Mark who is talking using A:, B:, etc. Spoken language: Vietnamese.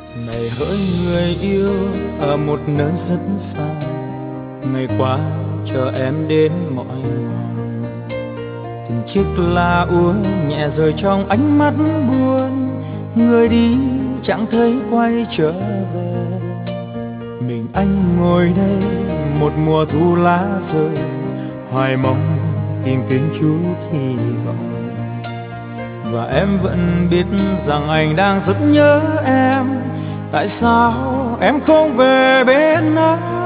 A: Này hỡi người yêu ở một nơi rất xa, ngày qua chờ em đến mọi ngày. Từng chiếc lá úa nhẹ rơi trong ánh mắt buồn, người đi chẳng thấy quay trở về. Mình anh ngồi đây một mùa thu lá rơi, hoài mong tìm kiếm chút hy vọng. Và em vẫn biết rằng anh đang rất nhớ em. Tại sao em không về bên anh?